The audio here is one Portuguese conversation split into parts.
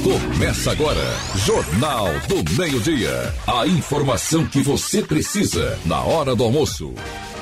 Começa agora, Jornal do Meio-Dia. A informação que você precisa na hora do almoço.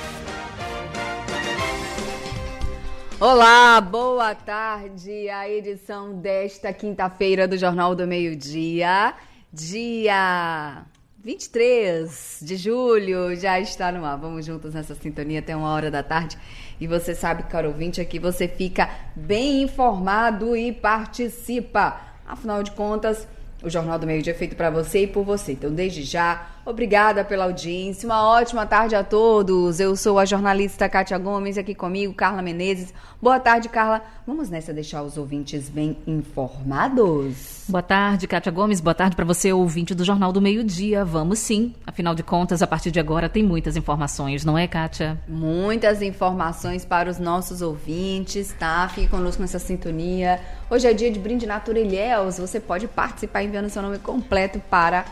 Olá, boa tarde. A edição desta quinta-feira do Jornal do Meio-Dia, dia 23 de julho, já está no ar. Vamos juntos nessa sintonia até 1h da tarde. E você sabe, caro ouvinte, aqui você fica bem informado e participa. Afinal de contas, o Jornal do Meio-Dia é feito para você e por você. Então, desde já, obrigada pela audiência. Uma ótima tarde a todos. Eu sou a jornalista Kátia Gomes, aqui comigo, Carla Menezes. Boa tarde, Carla. Vamos nessa deixar os ouvintes bem informados. Boa tarde, Kátia Gomes. Boa tarde para você, ouvinte do Jornal do Meio-Dia. Vamos sim. Afinal de contas, a partir de agora tem muitas informações, não é, Kátia? Muitas informações para os nossos ouvintes, tá? Fique conosco nessa sintonia. Hoje é dia de brinde Natura Ilhéus. Você pode participar enviando seu nome completo para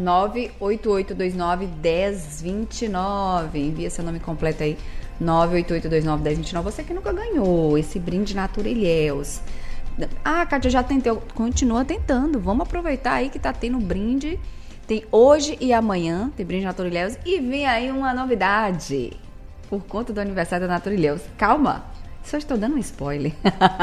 98829-1029. Envia seu nome completo aí, 98829-1029. Você que nunca ganhou esse brinde Natura Ilhéus. Ah, Kátia, já tentei. Continua tentando. Vamos aproveitar aí que tá tendo brinde. Tem hoje e amanhã, tem brinde Natura Ilhéus. E vem aí uma novidade. Por conta do aniversário da Natura Ilhéus. Calma, só estou dando um spoiler.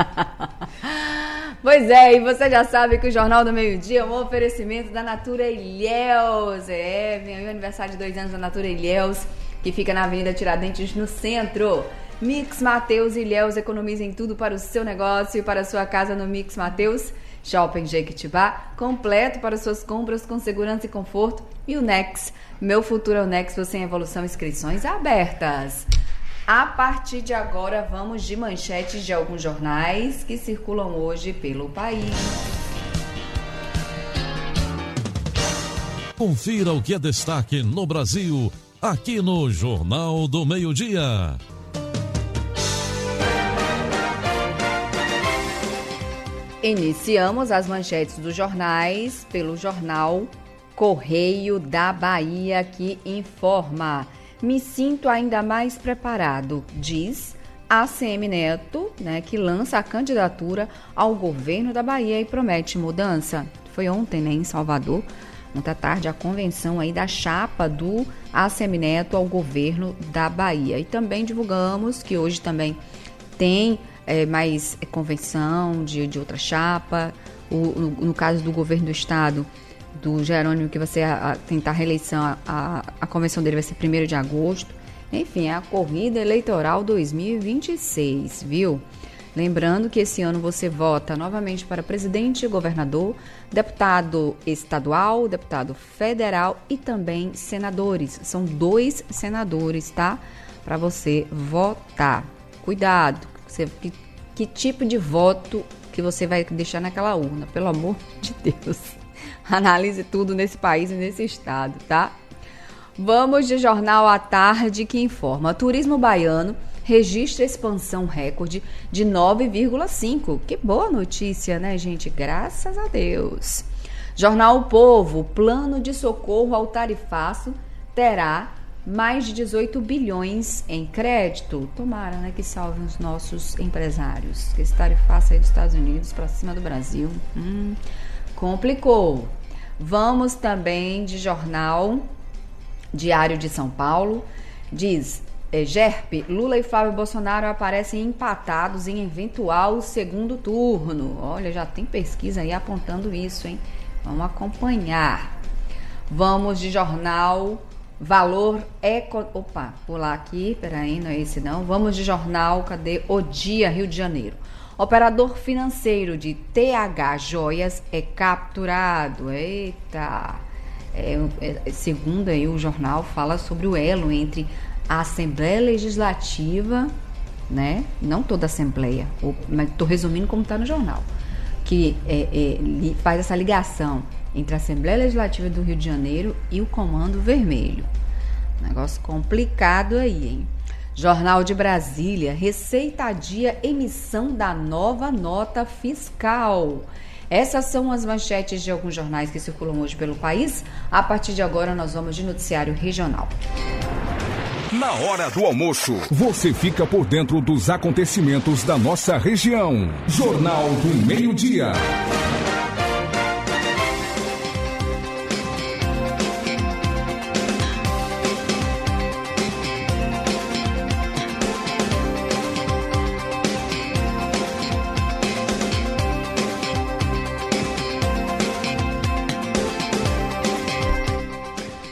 Pois é, e você já sabe que o Jornal do Meio-Dia é um oferecimento da Natura Ilhéus. Vem aí o aniversário de 2 anos da Natura Ilhéus, que fica na Avenida Tiradentes, no centro. Mix Mateus Ilhéus, economizem tudo para o seu negócio e para a sua casa no Mix Mateus. Shopping Jequitibá, completo para suas compras com segurança e conforto. E o Nex, meu futuro é o Nex, você em evolução, inscrições abertas. A partir de agora, vamos de manchetes de alguns jornais que circulam hoje pelo país. Confira o que é destaque no Brasil, aqui no Jornal do Meio-Dia. Iniciamos as manchetes dos jornais pelo jornal Correio da Bahia, que informa: me sinto ainda mais preparado, diz ACM Neto, que lança a candidatura ao governo da Bahia e promete mudança. Foi ontem, em Salvador, ontem à tarde, a convenção aí da chapa do ACM Neto ao governo da Bahia. E também divulgamos que hoje também tem mais convenção de outra chapa. No caso do governo do estado, do Jerônimo, que vai ser tentar a reeleição, a convenção dele vai ser 1º de agosto. Enfim, é a corrida eleitoral 2026, viu? Lembrando que esse ano você vota novamente para presidente, governador, deputado estadual, deputado federal e também senadores. São 2 senadores, tá? Para você votar. Cuidado, que tipo de voto que você vai deixar naquela urna, pelo amor de Deus. Analise tudo nesse país e nesse estado, tá? Vamos de Jornal à Tarde, que informa: turismo baiano registra expansão recorde de 9,5. Que boa notícia, né, gente? Graças a Deus. Jornal O Povo: plano de socorro ao tarifaço terá mais de 18 bilhões em crédito. Tomara, que salvem os nossos empresários. Esse tarifaço aí dos Estados Unidos para cima do Brasil. Complicou. Vamos também de jornal Diário de São Paulo. Diz: GERP, Lula e Flávio Bolsonaro aparecem empatados em eventual segundo turno. Olha, já tem pesquisa aí apontando isso, hein? Vamos acompanhar. Vamos de jornal Valor Opa, pular aqui, peraí, não é esse não. Vamos de jornal, cadê? O Dia, Rio de Janeiro. Operador financeiro de TH Joias é capturado. Eita! Segundo aí o jornal, fala sobre o elo entre a Assembleia Legislativa, não toda a Assembleia, mas estou resumindo como está no jornal, que faz essa ligação entre a Assembleia Legislativa do Rio de Janeiro e o Comando Vermelho. Negócio complicado aí, hein? Jornal de Brasília: Receita adia emissão da nova nota fiscal. Essas são as manchetes de alguns jornais que circulam hoje pelo país. A partir de agora, nós vamos de noticiário regional. Na hora do almoço, você fica por dentro dos acontecimentos da nossa região. Jornal do Meio-Dia.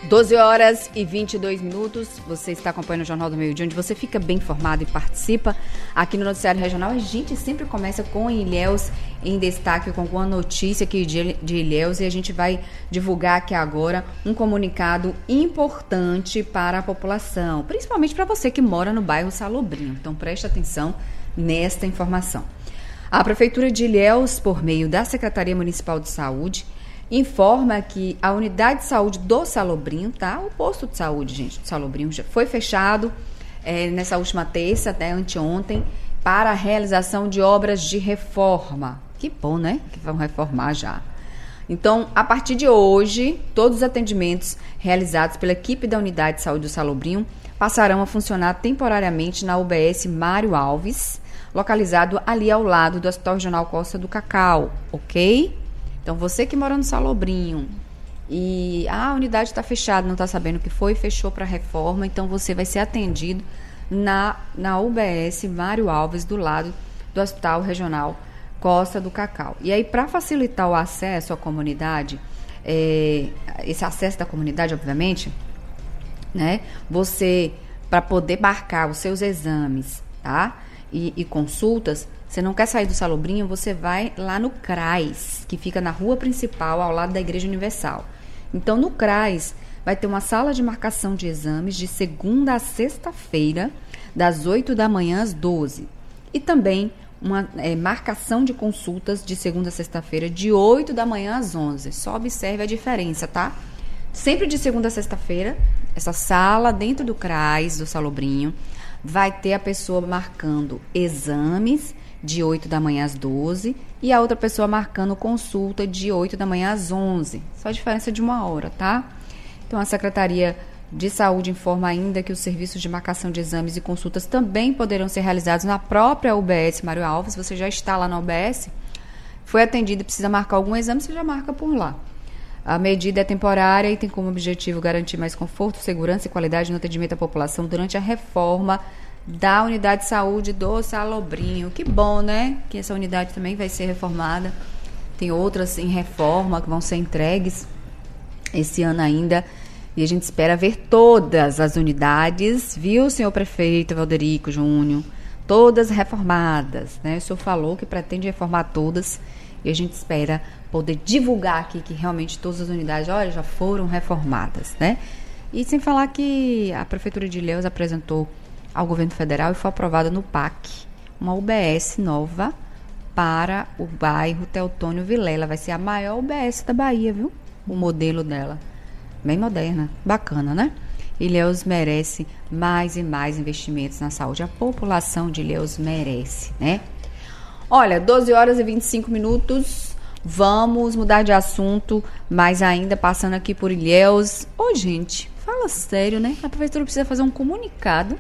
12 horas e 22 minutos, você está acompanhando o Jornal do Meio-Dia, onde você fica bem informado e participa. Aqui no Noticiário Regional, a gente sempre começa com Ilhéus em destaque, com alguma notícia aqui de Ilhéus, e a gente vai divulgar aqui agora um comunicado importante para a população, principalmente para você que mora no bairro Salobrinho. Então preste atenção nesta informação. A Prefeitura de Ilhéus, por meio da Secretaria Municipal de Saúde, informa que a unidade de saúde do Salobrinho, tá? O posto de saúde, gente, do Salobrinho já foi fechado nessa última terça, até anteontem, para a realização de obras de reforma. Que bom, né? Que vão reformar já. Então, a partir de hoje, todos os atendimentos realizados pela equipe da unidade de saúde do Salobrinho passarão a funcionar temporariamente na UBS Mário Alves, localizado ali ao lado do Hospital Regional Costa do Cacau, ok? Então, você que mora no Salobrinho e a unidade está fechada, não está sabendo o que foi, fechou para reforma, então você vai ser atendido na UBS Mário Alves, do lado do Hospital Regional Costa do Cacau. E aí, para facilitar o acesso à comunidade, esse acesso da comunidade, obviamente, né, você, para poder marcar os seus exames, tá, e consultas, você não quer sair do Salobrinho, você vai lá no CRAS, que fica na rua principal, ao lado da Igreja Universal. Então, no CRAS, vai ter uma sala de marcação de exames de segunda a sexta-feira, das 8 da manhã às 12. E também uma marcação de consultas de segunda a sexta-feira, de 8 da manhã às 11. Só observe a diferença, tá? Sempre de segunda a sexta-feira, essa sala dentro do CRAS, do Salobrinho, vai ter a pessoa marcando exames de 8 da manhã às 12 e a outra pessoa marcando consulta de 8 da manhã às 11. Só a diferença de 1 hora, tá? Então, a Secretaria de Saúde informa ainda que os serviços de marcação de exames e consultas também poderão ser realizados na própria UBS Mário Alves. Você já está lá na UBS, foi atendido e precisa marcar algum exame, você já marca por lá. A medida é temporária e tem como objetivo garantir mais conforto, segurança e qualidade no atendimento à população durante a reforma da unidade de saúde do Salobrinho. Que bom, né? Que essa unidade também vai ser reformada. Tem outras em reforma que vão ser entregues esse ano ainda. E a gente espera ver todas as unidades, viu, senhor prefeito Valderico Júnior? Todas reformadas, né? O senhor falou que pretende reformar todas e a gente espera poder divulgar aqui que realmente todas as unidades, olha, já foram reformadas, né? E sem falar que a Prefeitura de Ilhéus apresentou ao governo federal e foi aprovada no PAC uma UBS nova para o bairro Teotônio Vilela. Vai ser a maior UBS da Bahia, viu? O modelo dela. Bem moderna, bacana, né? Ilhéus merece mais e mais investimentos na saúde. A população de Ilhéus merece, né? Olha, 12 horas e 25 minutos. Vamos mudar de assunto, mas ainda passando aqui por Ilhéus. Ô, gente, fala sério, né? A prefeitura precisa fazer um comunicado,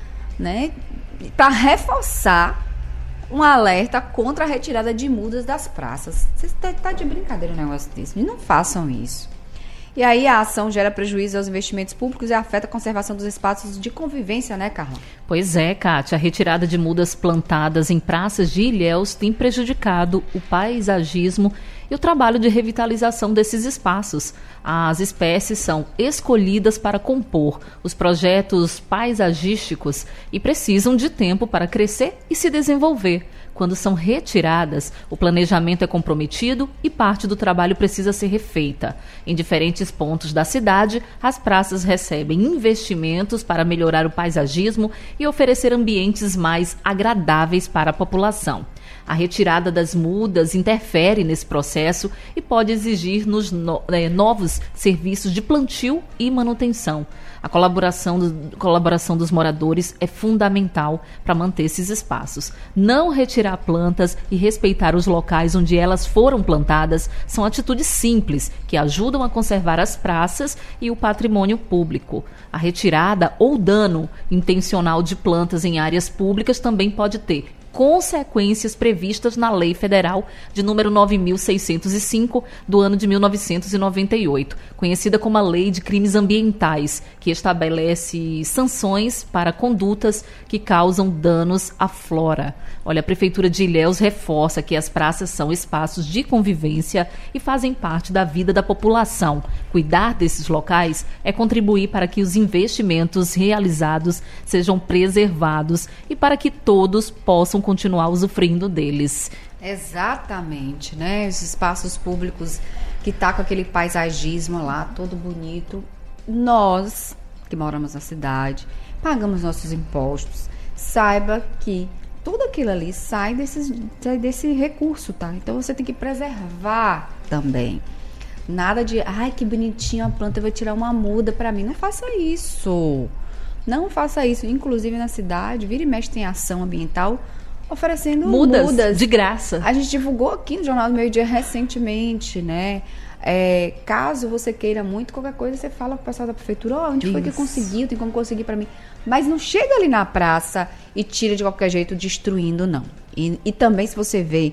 né, para reforçar um alerta contra a retirada de mudas das praças. Você está de brincadeira um negócio desse? Não façam isso. E aí a ação gera prejuízo aos investimentos públicos e afeta a conservação dos espaços de convivência, né, Carla? Pois é, Kátia. A retirada de mudas plantadas em praças de Ilhéus tem prejudicado o paisagismo e o trabalho de revitalização desses espaços. As espécies são escolhidas para compor os projetos paisagísticos e precisam de tempo para crescer e se desenvolver. Quando são retiradas, o planejamento é comprometido e parte do trabalho precisa ser refeita. Em diferentes pontos da cidade, as praças recebem investimentos para melhorar o paisagismo e oferecer ambientes mais agradáveis para a população. A retirada das mudas interfere nesse processo e pode exigir novos serviços de plantio e manutenção. A colaboração dos moradores é fundamental para manter esses espaços. Não retirar plantas e respeitar os locais onde elas foram plantadas são atitudes simples que ajudam a conservar as praças e o patrimônio público. A retirada ou dano intencional de plantas em áreas públicas também pode ter consequências previstas na Lei Federal de número 9.605 do ano de 1998, conhecida como a Lei de Crimes Ambientais, que estabelece sanções para condutas que causam danos à flora. Olha, a Prefeitura de Ilhéus reforça que as praças são espaços de convivência e fazem parte da vida da população. Cuidar desses locais é contribuir para que os investimentos realizados sejam preservados e para que todos possam continuar usufruindo deles. Exatamente, né? Os espaços públicos que tá com aquele paisagismo lá, todo bonito. Nós, que moramos na cidade, pagamos nossos impostos. Saiba que tudo aquilo ali sai desse recurso, tá? Então você tem que preservar também. Nada de, ai, que bonitinho a planta, eu vou tirar uma muda para mim. Não faça isso. Não faça isso. Inclusive na cidade, vira e mexe tem ação ambiental oferecendo mudas de graça. A gente divulgou aqui no Jornal do Meio Dia recentemente, né? Caso você queira muito, qualquer coisa, você fala com o pessoal da prefeitura, onde foi que conseguiu, tem como conseguir para mim. Mas não chega ali na praça e tira de qualquer jeito, destruindo, não. E também, se você vê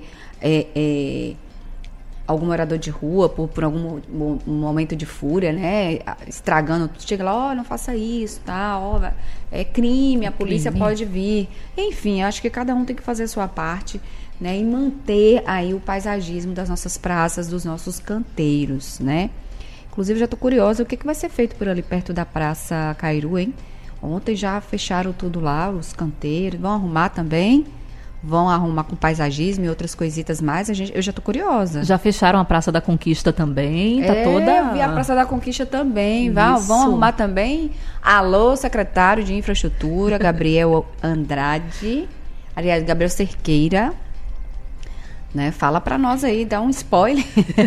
algum morador de rua, por algum momento de fúria, né, estragando, chega lá, não faça isso, tá, é crime, a polícia pode vir. Enfim, acho que cada um tem que fazer a sua parte, né, e manter aí o paisagismo das nossas praças, dos nossos canteiros, né. Inclusive, já tô curiosa, o que vai ser feito por ali perto da Praça Cairu, hein? Ontem já fecharam tudo lá, os canteiros, vão arrumar também? Vão arrumar com paisagismo e outras coisitas mais. Eu já tô curiosa. Já fecharam a Praça da Conquista também, tá toda... Eu vi a Praça da Conquista também. Vão arrumar também. Alô, secretário de Infraestrutura, Gabriel Andrade. Aliás, Gabriel Cerqueira. Né? Fala pra nós aí, dá um spoiler.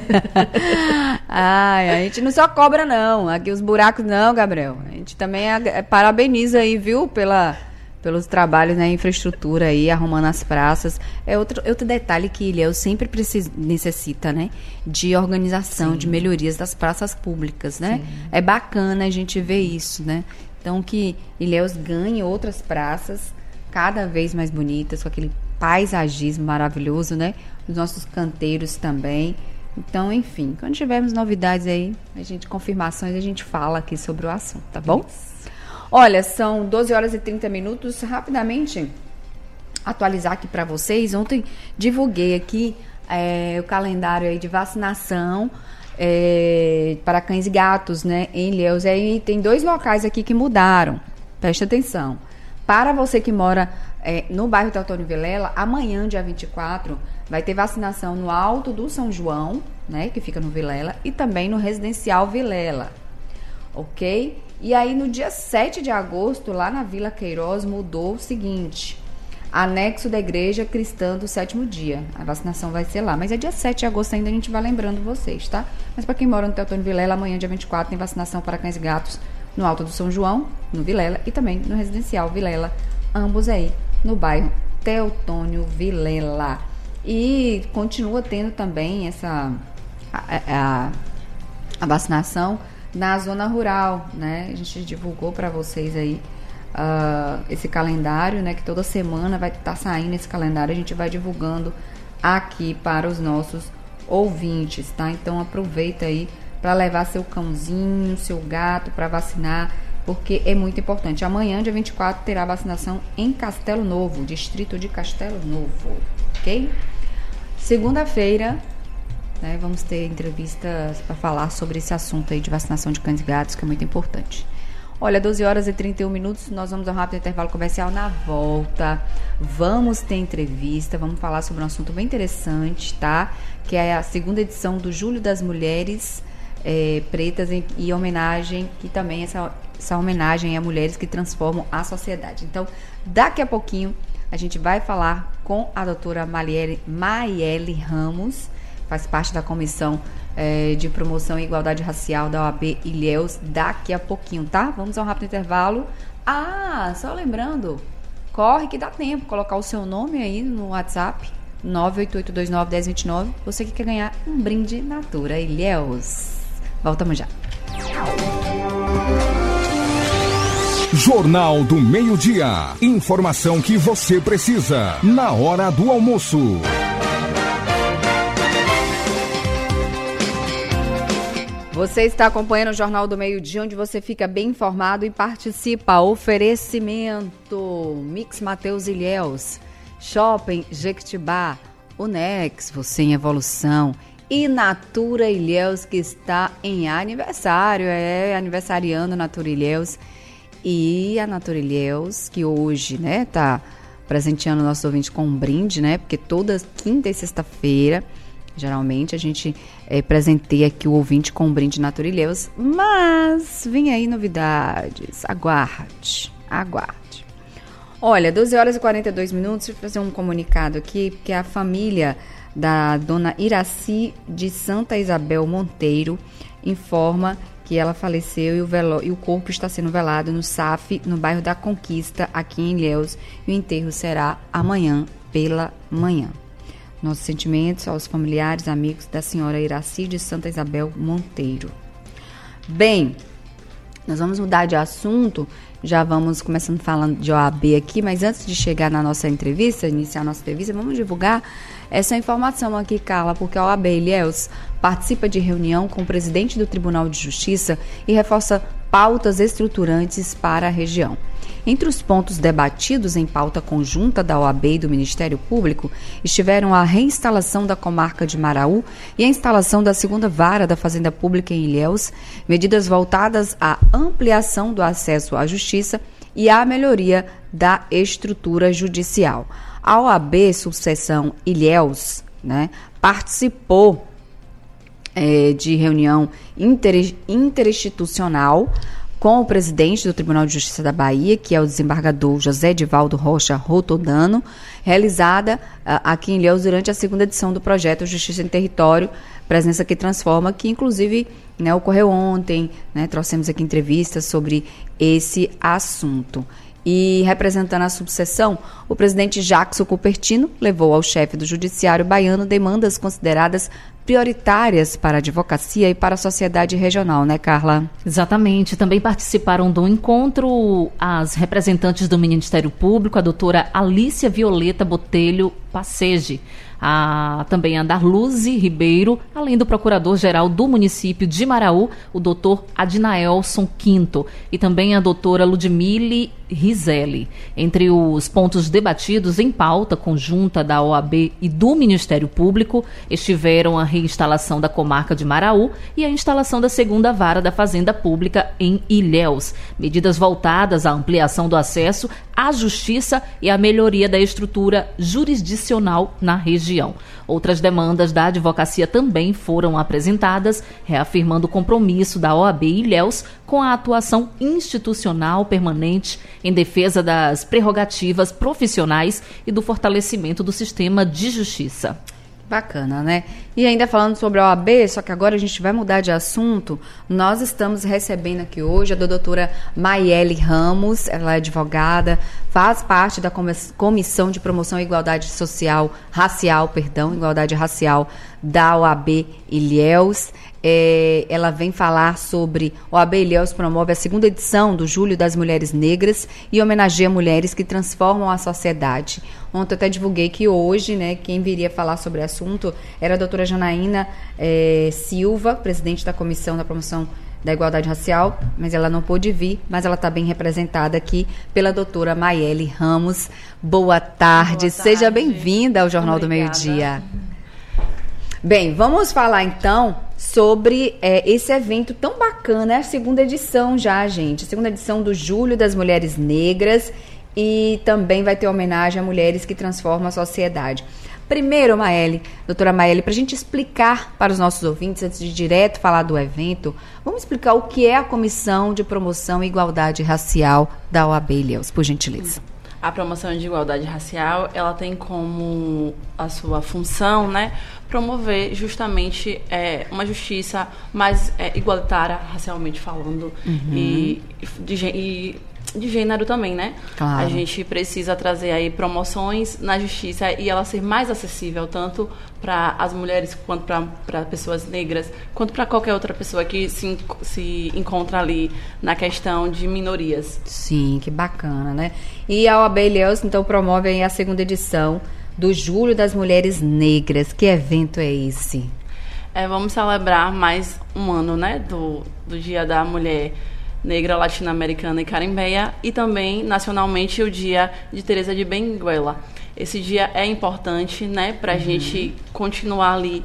Ai, a gente não só cobra, não. Aqui os buracos, não, Gabriel. A gente também parabeniza aí, viu, pelos trabalhos na infraestrutura aí, arrumando as praças. É outro detalhe que Ilhéus sempre necessita, né? De organização, sim, de melhorias das praças públicas, né? Sim. É bacana a gente ver isso, né? Então, que Ilhéus ganhe outras praças cada vez mais bonitas, com aquele paisagismo maravilhoso, né? Os nossos canteiros também. Então, enfim, quando tivermos novidades aí, confirmações, a gente fala aqui sobre o assunto, tá bom? Olha, são 12 horas e 30 minutos. Rapidamente, atualizar aqui para vocês. Ontem divulguei aqui o calendário aí de vacinação para cães e gatos, né, em Ilhéus. Aí tem 2 locais aqui que mudaram. Preste atenção. Para você que mora no bairro Teotônio Vilela, amanhã, dia 24, vai ter vacinação no Alto do São João, né, que fica no Vilela, e também no Residencial Vilela. Ok? E aí, no dia 7 de agosto, lá na Vila Queiroz, mudou o seguinte: anexo da Igreja Cristã do Sétimo Dia. A vacinação vai ser lá. Mas é dia 7 de agosto ainda, a gente vai lembrando vocês, tá? Mas para quem mora no Teotônio Vilela, amanhã, dia 24, tem vacinação para cães e gatos no Alto do São João, no Vilela, e também no Residencial Vilela, ambos aí no bairro Teotônio Vilela. E continua tendo também a vacinação na zona rural, né? A gente divulgou para vocês aí esse calendário, né? Que toda semana vai estar saindo esse calendário, a gente vai divulgando aqui para os nossos ouvintes, tá? Então aproveita aí para levar seu cãozinho, seu gato para vacinar, porque é muito importante. Amanhã, dia 24, terá vacinação em Castelo Novo, distrito de Castelo Novo, ok? Segunda-feira, né, vamos ter entrevistas para falar sobre esse assunto aí de vacinação de cães e gatos, que é muito importante. Olha, 12 horas e 31 minutos, nós vamos a um rápido intervalo comercial. Na volta, vamos ter entrevista, vamos falar sobre um assunto bem interessante, tá? Que é a segunda edição do Julho das Mulheres Pretas e homenagem, que também essa homenagem a mulheres que transformam a sociedade. Então, daqui a pouquinho, a gente vai falar com a doutora Maiele Ramos, faz parte da Comissão de Promoção e Igualdade Racial da OAB Ilhéus, daqui a pouquinho, tá? Vamos a um rápido intervalo. Só lembrando, corre que dá tempo, colocar o seu nome aí no WhatsApp, 988291029, você que quer ganhar um brinde Natura Ilhéus. Voltamos já. Jornal do Meio-Dia. Informação que você precisa na hora do almoço. Você está acompanhando o Jornal do Meio-Dia, onde você fica bem informado e participa. Oferecimento Mix Mateus Ilhéus, Shopping Jequitibá, Unex, você em evolução, e Natura Ilhéus, que está em aniversário, aniversariando Natura Ilhéus. E a Natura Ilhéus, que hoje, né, tá presenteando o nosso ouvinte com um brinde, né, porque toda quinta e sexta-feira, geralmente a gente presenteia aqui o ouvinte com um brinde Natura Ilhéus, mas vem aí novidades, aguarde. Olha, 12 horas e 42 minutos, deixa eu fazer um comunicado aqui, porque a família da dona Iraci de Santa Isabel Monteiro informa que ela faleceu e o corpo está sendo velado no SAF, no bairro da Conquista, aqui em Ilhéus, e o enterro será amanhã pela manhã. Nossos sentimentos aos familiares, amigos da senhora Iraci de Santa Isabel Monteiro. Bem, nós vamos mudar de assunto, já vamos começando falando de OAB aqui, mas antes de chegar na nossa entrevista, iniciar a nossa entrevista, vamos divulgar essa informação aqui, Carla, porque a OAB Ilhéus participa de reunião com o presidente do Tribunal de Justiça e reforça pautas estruturantes para a região. Entre os pontos debatidos em pauta conjunta da OAB e do Ministério Público estiveram a reinstalação da comarca de Maraú e a instalação da segunda vara da Fazenda Pública em Ilhéus, medidas voltadas à ampliação do acesso à justiça e à melhoria da estrutura judicial. A OAB Subseção Ilhéus, né, participou de reunião interinstitucional com o presidente do Tribunal de Justiça da Bahia, que é o desembargador José Edivaldo Rocha Rotodano, realizada aqui em Ilhéus durante a segunda edição do projeto Justiça em Território, Presença que Transforma, que inclusive, né, ocorreu ontem, né, trouxemos aqui entrevistas sobre esse assunto. E representando a subseção, o presidente Jackson Cupertino levou ao chefe do Judiciário baiano demandas consideradas prioritárias para a advocacia e para a sociedade regional, né, Carla? Exatamente. Também participaram do encontro as representantes do Ministério Público, a doutora Alícia Violeta Botelho Passege, também a Darluze Ribeiro, além do procurador-geral do município de Maraú, o doutor Adinaelson Quinto, e também a doutora Ludmile Rizelli. Entre os pontos debatidos em pauta conjunta da OAB e do Ministério Público estiveram a reinstalação da comarca de Maraú e a instalação da segunda vara da Fazenda Pública em Ilhéus, medidas voltadas à ampliação do acesso à justiça e à melhoria da estrutura jurisdicional na região. Outras demandas da advocacia também foram apresentadas, reafirmando o compromisso da OAB Ilhéus com a atuação institucional permanente em defesa das prerrogativas profissionais e do fortalecimento do sistema de justiça. Bacana, né? E ainda falando sobre a OAB, só que agora a gente vai mudar de assunto, nós estamos recebendo aqui hoje a doutora Maiele Ramos, ela é advogada, faz parte da Comissão de Promoção e Igualdade Igualdade Racial da OAB Ilhéus. Ela vem falar sobre OAB Ilhéus promove a segunda edição do Julho das Mulheres Negras e homenageia mulheres que transformam a sociedade. Ontem eu até divulguei que hoje, né, quem viria falar sobre o assunto era a doutora Janaína Silva, presidente da Comissão da Promoção da Igualdade Racial, mas ela não pôde vir, mas ela está bem representada aqui pela doutora Maiele Ramos. Boa tarde, seja bem-vinda ao Jornal do Meio-Dia. Bem, vamos falar então sobre esse evento tão bacana, é a segunda edição já, gente, a segunda edição do Julho das Mulheres Negras, e também vai ter homenagem a mulheres que transformam a sociedade. Primeiro, doutora Maiele, para a gente explicar para os nossos ouvintes, antes de direto falar do evento, vamos explicar o que é a Comissão de Promoção e Igualdade Racial da OAB Ilhéus, por gentileza. A promoção de igualdade racial, ela tem como a sua função, né, promover justamente uma justiça mais igualitária, racialmente falando, e de gênero também, né? Claro. A gente precisa trazer aí promoções na justiça e ela ser mais acessível tanto para as mulheres quanto para pessoas negras, quanto para qualquer outra pessoa que se encontra ali na questão de minorias. Sim, que bacana, né? E a OAB Ilhéus, então, promove aí a 2ª edição do Julho das Mulheres Negras. Que evento é esse? Vamos celebrar mais um ano, né, do Dia da Mulher Negra, Latino-Americana e Carimbeia, e também, nacionalmente, o Dia de Teresa de Benguela. Esse dia é importante, né, para a gente continuar ali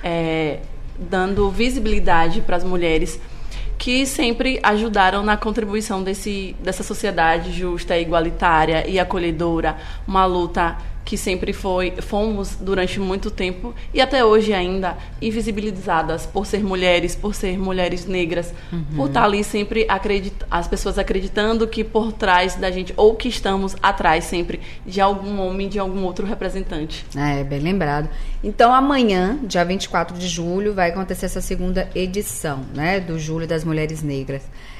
dando visibilidade para as mulheres que sempre ajudaram na contribuição dessa sociedade justa, igualitária e acolhedora, uma luta que sempre fomos durante muito tempo e até hoje ainda invisibilizadas por ser mulheres negras, por estar ali sempre as pessoas acreditando que por trás da gente, ou que estamos atrás sempre de algum homem, de algum outro representante. Bem lembrado. Então amanhã, dia 24 de julho, vai acontecer essa 2ª edição, né, do Julho das Mulheres Negras.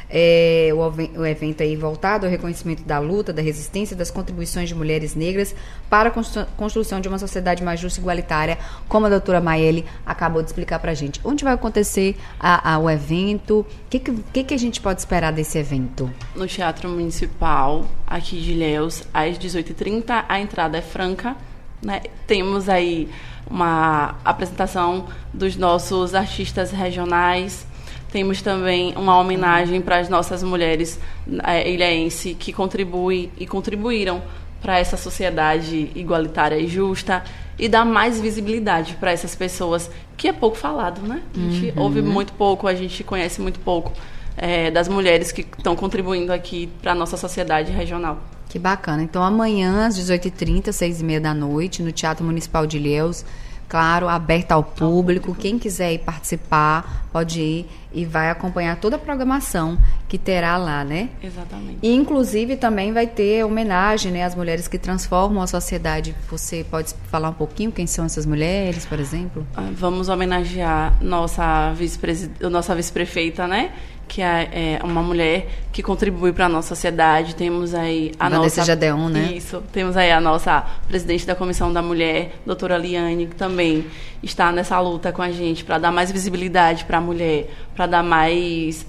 O evento aí voltado ao reconhecimento da luta, da resistência, das contribuições de mulheres negras para a construção de uma sociedade mais justa e igualitária, como a doutora Maiele acabou de explicar para a gente. Onde vai acontecer o evento? O que a gente pode esperar desse evento? No Teatro Municipal, aqui de Ilhéus, às 18h30, a entrada é franca, né? Temos aí uma apresentação dos nossos artistas regionais. Temos também uma homenagem para as nossas mulheres ilhéenses que contribuíram para essa sociedade igualitária e justa e dar mais visibilidade para essas pessoas, que é pouco falado, né? A gente ouve muito pouco, a gente conhece muito pouco das mulheres que estão contribuindo aqui para a nossa sociedade regional. Que bacana. Então, amanhã, às 18h30, 6h30 da noite, no Teatro Municipal de Ilhéus, claro, aberto ao público. Quem quiser ir participar, pode ir e vai acompanhar toda a programação que terá lá, né? Exatamente. E, inclusive, também vai ter homenagem, né, às mulheres que transformam a sociedade. Você pode falar um pouquinho quem são essas mulheres, por exemplo? Vamos homenagear nossa vice-prefeita, né? Que é uma mulher que contribui para a nossa sociedade. Temos aí a Vanessa nossa... Jadeon, né? Isso. Temos aí a nossa presidente da Comissão da Mulher, doutora Liane, que também está nessa luta com a gente para dar mais visibilidade para a mulher, para dar mais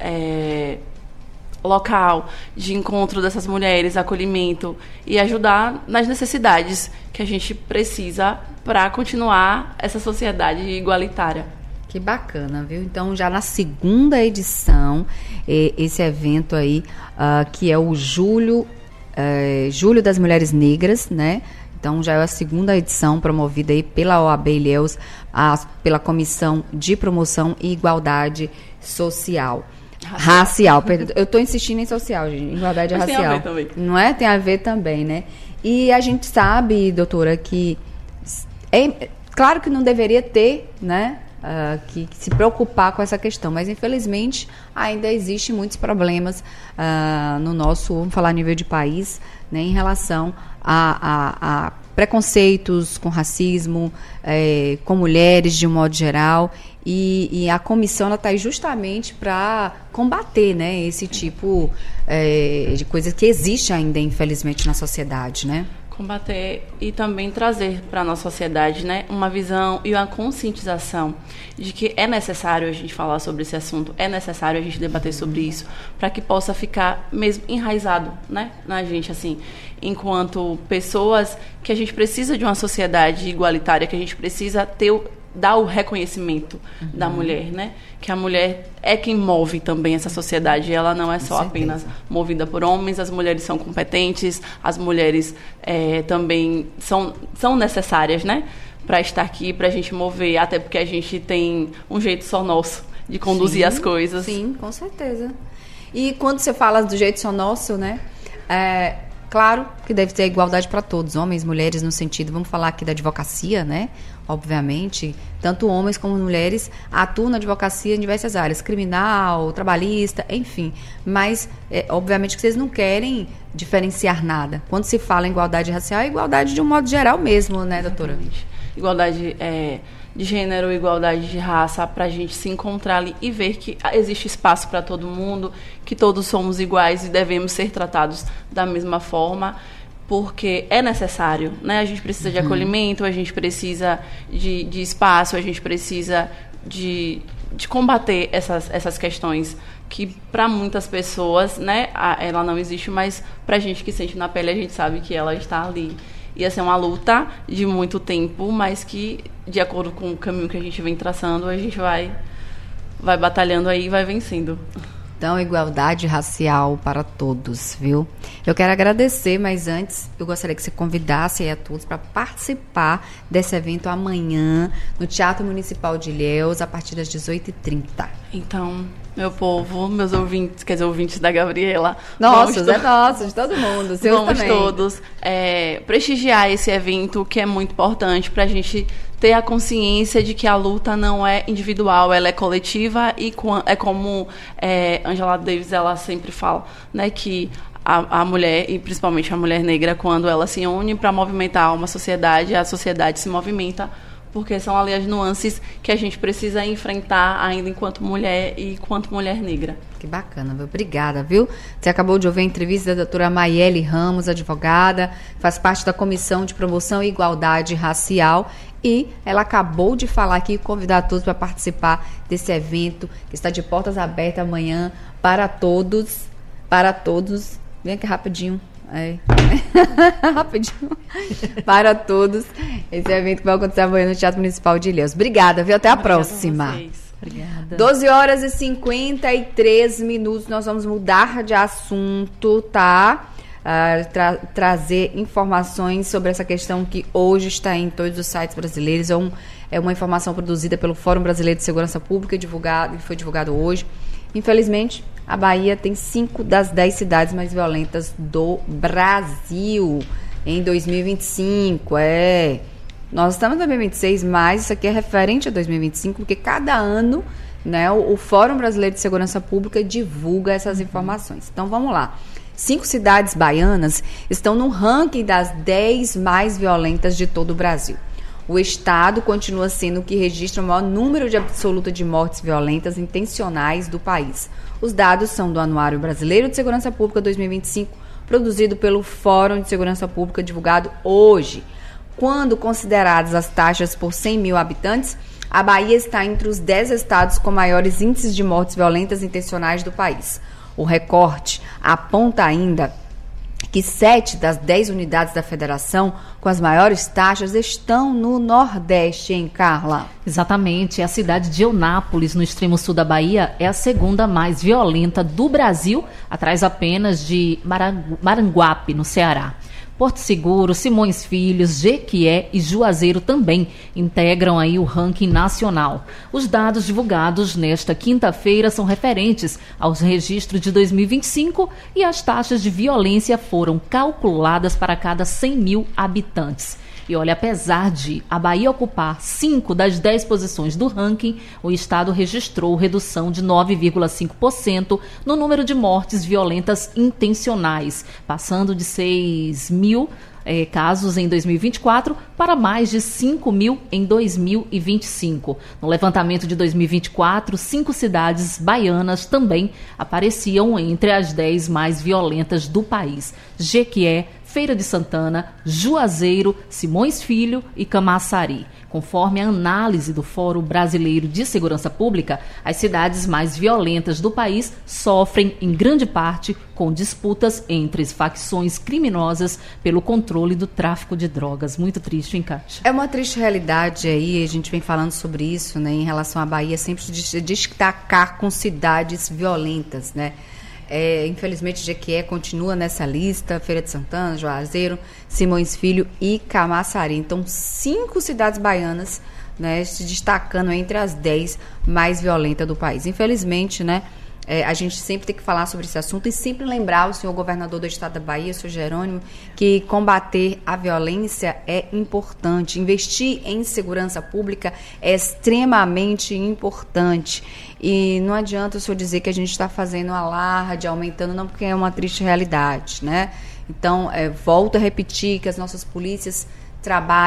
local de encontro dessas mulheres, acolhimento e ajudar nas necessidades que a gente precisa para continuar essa sociedade igualitária. Que bacana, viu? Então, já na 2ª edição, esse evento aí, que é o Julho das Mulheres Negras, né? Então, já é a 2ª edição promovida aí pela OAB Ilhéus, pela Comissão de Promoção e Igualdade Social. Racial, perdão. Eu estou insistindo em social, gente. Igualdade racial. Tem a ver também. Não é? Tem a ver também, né? E a gente sabe, doutora, que claro que não deveria ter, né? Que se preocupar com essa questão, mas infelizmente ainda existem muitos problemas no nosso, vamos falar a nível de país, né, em relação a preconceitos com racismo, com mulheres de um modo geral, e a comissão está aí justamente para combater, né, esse tipo de coisa que existe ainda, infelizmente, na sociedade, né? Combater e também trazer para a nossa sociedade, né, uma visão e uma conscientização de que é necessário a gente falar sobre esse assunto, é necessário a gente debater sobre isso, para que possa ficar mesmo enraizado, né, na gente, assim, enquanto pessoas que a gente precisa de uma sociedade igualitária, que a gente precisa dar o reconhecimento da mulher, né? Que a mulher é quem move também essa sociedade. Ela não é só apenas movida por homens. As mulheres são competentes, as mulheres também são necessárias, né? Para estar aqui, para a gente mover, até porque a gente tem um jeito só nosso de conduzir as coisas. Sim, com certeza. E quando você fala do jeito só nosso, né? Claro que deve ter igualdade para todos, homens, mulheres, no sentido, vamos falar aqui da advocacia, né? Obviamente, tanto homens como mulheres atuam na advocacia em diversas áreas, criminal, trabalhista, enfim. Mas, obviamente, que vocês não querem diferenciar nada. Quando se fala em igualdade racial, é igualdade de um modo geral mesmo, né, doutora? Exatamente. Igualdade de gênero, igualdade de raça, para a gente se encontrar ali e ver que existe espaço para todo mundo, que todos somos iguais e devemos ser tratados da mesma forma, porque é necessário, né? A gente precisa de acolhimento, a gente precisa de espaço, a gente precisa de combater essas questões que para muitas pessoas, né, ela não existe, mas para a gente que sente na pele, a gente sabe que ela está ali. Ia ser uma luta de muito tempo, mas que, de acordo com o caminho que a gente vem traçando, a gente vai batalhando aí e vai vencendo. Então, igualdade racial para todos, viu? Eu quero agradecer, mas antes eu gostaria que você convidasse aí a todos para participar desse evento amanhã no Teatro Municipal de Ilhéus, a partir das 18h30. Então, meu povo, meus ouvintes, quer dizer, ouvintes da Gabriela. Nossos, é nosso, de todo mundo, seus vamos também. Todos prestigiar esse evento, que é muito importante para a gente ter a consciência de que a luta não é individual, ela é coletiva e é como Angela Davis, ela sempre fala, né, que a mulher, e principalmente a mulher negra, quando ela se une para movimentar uma sociedade, a sociedade se movimenta, porque são ali as nuances que a gente precisa enfrentar ainda enquanto mulher e enquanto mulher negra. Que bacana, viu? Obrigada, viu? Você acabou de ouvir a entrevista da doutora Maiele Ramos, advogada, faz parte da Comissão de Promoção e Igualdade Racial, e ela acabou de falar aqui e convidar todos para participar desse evento, que está de portas abertas amanhã para todos. Vem aqui rapidinho. Rapidinho. Para todos. Esse evento que vai acontecer amanhã no Teatro Municipal de Ilhéus. Obrigada, viu? Até a próxima. Obrigada. 12h53. Nós vamos mudar de assunto, tá? Trazer informações sobre essa questão que hoje está em todos os sites brasileiros. É uma informação produzida pelo Fórum Brasileiro de Segurança Pública, que foi divulgado hoje. Infelizmente, a Bahia tem 5 das 10 cidades mais violentas do Brasil em 2025. Nós estamos em 2026, mas isso aqui é referente a 2025, porque cada ano, né, o Fórum Brasileiro de Segurança Pública divulga essas informações. Então, vamos lá. 5 cidades baianas estão no ranking das 10 mais violentas de todo o Brasil. O estado continua sendo o que registra o maior número de absoluta de mortes violentas intencionais do país. Os dados são do Anuário Brasileiro de Segurança Pública 2025, produzido pelo Fórum de Segurança Pública, divulgado hoje. Quando consideradas as taxas por 100 mil habitantes, a Bahia está entre os 10 estados com maiores índices de mortes violentas intencionais do país. O recorte aponta ainda que 7 das 10 unidades da federação com as maiores taxas estão no Nordeste, hein, Carla? Exatamente. A cidade de Eunápolis, no extremo sul da Bahia, é a segunda mais violenta do Brasil, atrás apenas de Maranguape, no Ceará. Porto Seguro, Simões Filho, Jequié e Juazeiro também integram aí o ranking nacional. Os dados divulgados nesta quinta-feira são referentes aos registros de 2025 e as taxas de violência foram calculadas para cada 100 mil habitantes. E olha, apesar de a Bahia ocupar 5 das 10 posições do ranking, o estado registrou redução de 9,5% no número de mortes violentas intencionais, passando de 6 mil casos em 2024 para mais de 5 mil em 2025. No levantamento de 2024, 5 cidades baianas também apareciam entre as 10 mais violentas do país: Jequié, Feira de Santana, Juazeiro, Simões Filho e Camaçari. Conforme a análise do Fórum Brasileiro de Segurança Pública, as cidades mais violentas do país sofrem, em grande parte, com disputas entre facções criminosas pelo controle do tráfico de drogas. Muito triste, hein, Kátia? É uma triste realidade aí, a gente vem falando sobre isso, né, em relação à Bahia, sempre se destacar com cidades violentas, né? Infelizmente, Jequié continua nessa lista, Feira de Santana, Juazeiro, Simões Filho e Camaçari. Então, 5 cidades baianas, né, se destacando entre as 10 mais violentas do país. Infelizmente, né, a gente sempre tem que falar sobre esse assunto e sempre lembrar o senhor governador do estado da Bahia, o senhor Jerônimo, que combater a violência é importante. Investir em segurança pública é extremamente importante. E não adianta o senhor dizer que a gente está fazendo alarde, aumentando, não, porque é uma triste realidade, né? Então, volto a repetir que as nossas polícias trabalham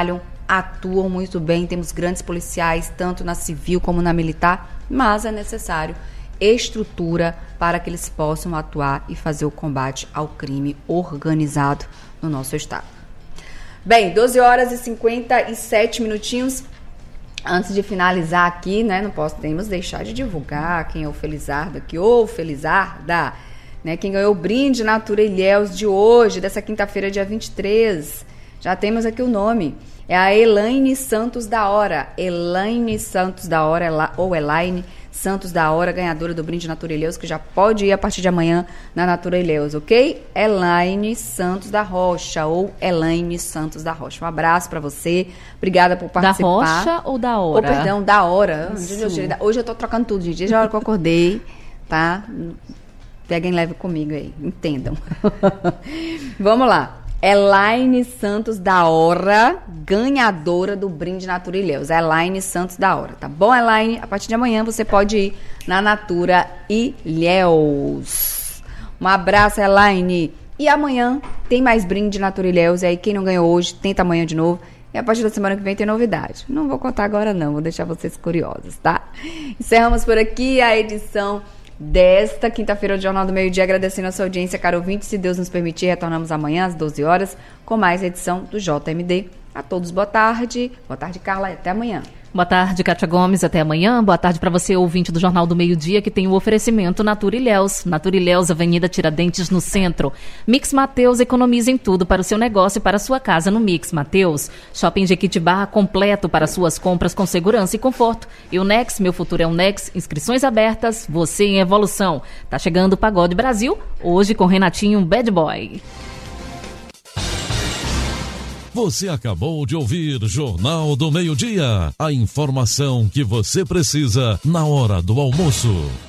atuam muito bem, temos grandes policiais, tanto na civil como na militar, mas é necessário estrutura para que eles possam atuar e fazer o combate ao crime organizado no nosso estado. Bem, 12 horas e 57 minutinhos. Antes de finalizar aqui, né, não podemos deixar de divulgar quem é o Felizardo aqui, ou Felizarda, né, quem ganhou o brinde Natura Ilhéus de hoje, dessa quinta-feira, dia 23. Já temos aqui o nome. É a Elaine Santos da Hora. Elaine Santos da Hora, ou Elaine Santos da Hora, ganhadora do brinde Natura Ilhéus, que já pode ir a partir de amanhã na Natura Ilhéus, ok? Elaine Santos da Rocha, ou Elaine Santos da Rocha. Um abraço pra você. Obrigada por participar. Da Rocha ou da Hora? Oh, perdão, da Hora. Hoje eu tô trocando tudo, gente. Desde a hora que eu acordei, tá? Peguem leve comigo aí, entendam. Vamos lá. Elaine Santos da Hora, ganhadora do brinde Natura Ilhéus. Elaine Santos da Hora, tá bom, Elaine? A partir de amanhã você pode ir na Natura Ilhéus. Um abraço, Elaine. E amanhã tem mais brinde Natura Ilhéus. E aí, quem não ganhou hoje, tenta amanhã de novo. E a partir da semana que vem tem novidade. Não vou contar agora não, vou deixar vocês curiosos, tá? Encerramos por aqui a edição desta quinta-feira do Jornal do Meio-Dia, agradecendo a sua audiência, caro ouvinte. Se Deus nos permitir, retornamos amanhã às 12 horas com mais edição do JMD. A todos, boa tarde. Boa tarde, Carla, e até amanhã. Boa tarde, Kátia Gomes, até amanhã. Boa tarde para você, ouvinte do Jornal do Meio-Dia, que tem o oferecimento Natura Ilhéus. Natura Ilhéus, Avenida Tiradentes, no centro. Mix Mateus, economiza em tudo para o seu negócio e para a sua casa no Mix Mateus. Shopping Jequitibá, completo para suas compras com segurança e conforto. E o Nex, meu futuro é o Nex. Inscrições abertas, você em evolução. Tá chegando o Pagode Brasil, hoje com Renatinho Bad Boy. Você acabou de ouvir Jornal do Meio-Dia. A informação que você precisa na hora do almoço.